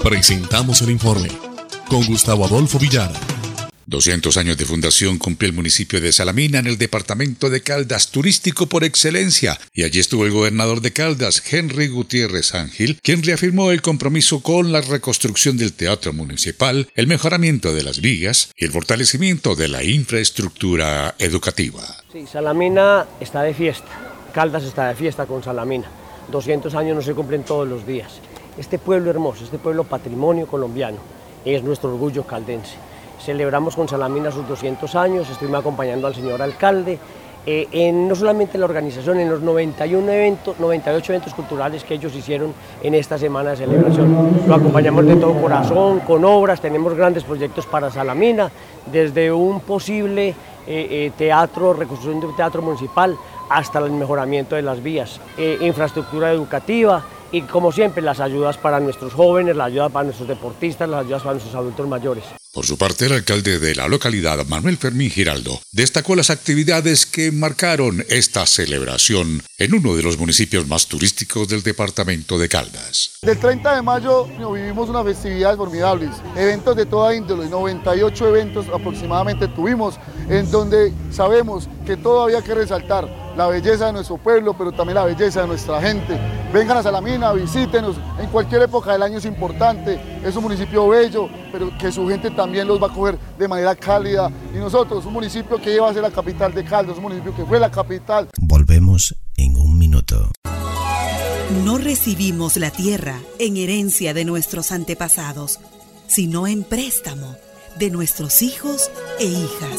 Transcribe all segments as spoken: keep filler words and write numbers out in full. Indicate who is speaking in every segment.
Speaker 1: Presentamos el informe con Gustavo Adolfo Villara.
Speaker 2: doscientos años de fundación cumplió el municipio de Salamina en el departamento de Caldas, turístico por excelencia, y allí estuvo el gobernador de Caldas, Henry Gutiérrez Ángel, quien reafirmó el compromiso con la reconstrucción del teatro municipal, el mejoramiento de las vías y el fortalecimiento de la infraestructura educativa.
Speaker 3: Sí, Salamina está de fiesta, Caldas está de fiesta con Salamina. doscientos años no se cumplen todos los días. Este pueblo hermoso, este pueblo patrimonio colombiano, es nuestro orgullo caldense. Celebramos con Salamina sus doscientos años, estuvimos acompañando al señor alcalde, eh, en, no solamente en la organización, en los noventa y uno eventos, noventa y ocho eventos culturales que ellos hicieron en esta semana de celebración. Lo acompañamos de todo corazón, con obras, tenemos grandes proyectos para Salamina, desde un posible eh, eh, teatro, reconstrucción de un teatro municipal, hasta el mejoramiento de las vías, eh, infraestructura educativa, y como siempre las ayudas para nuestros jóvenes, las ayudas para nuestros deportistas, las ayudas para nuestros adultos mayores.
Speaker 2: Por su parte, el alcalde de la localidad, Manuel Fermín Giraldo, destacó las actividades que marcaron esta celebración en uno de los municipios más turísticos del departamento de Caldas.
Speaker 4: Del treinta de mayo vivimos unas festividades formidables, eventos de toda índole, noventa y ocho eventos aproximadamente tuvimos, en donde sabemos que todavía hay que resaltar la belleza de nuestro pueblo, pero también la belleza de nuestra gente. Vengan a Salamina, visítenos, en cualquier época del año es importante, es un municipio bello, pero que su gente también los va a coger de manera cálida. Y nosotros, un municipio que iba a ser la capital de Caldas, un municipio que fue la capital.
Speaker 5: Volvemos en un minuto.
Speaker 6: No recibimos la tierra en herencia de nuestros antepasados, sino en préstamo de nuestros hijos e hijas.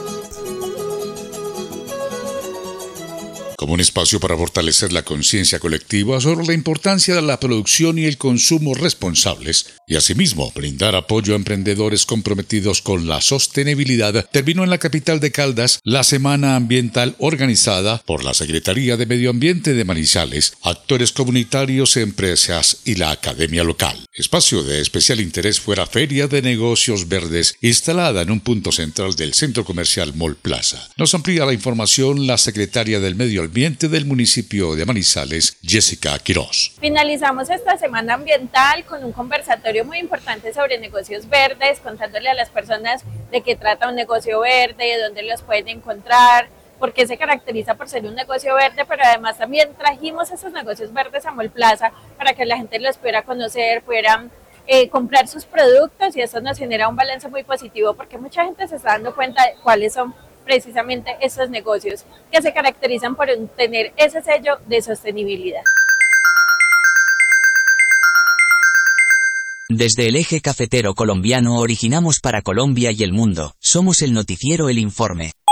Speaker 2: Como un espacio para fortalecer la conciencia colectiva sobre la importancia de la producción y el consumo responsables, y asimismo brindar apoyo a emprendedores comprometidos con la sostenibilidad, terminó en la capital de Caldas la Semana Ambiental organizada por la Secretaría de Medio Ambiente de Manizales, actores comunitarios, empresas y la academia local. Espacio de especial interés fue la Feria de Negocios Verdes, instalada en un punto central del Centro Comercial Mall Plaza. Nos amplía la información la secretaria del Medio Ambiente del municipio de Manizales, Jessica Quiroz.
Speaker 7: Finalizamos esta semana ambiental con un conversatorio muy importante sobre negocios verdes, contándole a las personas de qué trata un negocio verde, de dónde los pueden encontrar, por qué se caracteriza por ser un negocio verde, pero además también trajimos esos negocios verdes a Mall Plaza para que la gente los pudiera conocer, pudiera eh, comprar sus productos, y eso nos genera un balance muy positivo porque mucha gente se está dando cuenta de cuáles son precisamente esos negocios que se caracterizan por tener ese sello de sostenibilidad.
Speaker 8: Desde el eje cafetero colombiano originamos para Colombia y el mundo. Somos el noticiero El Informe.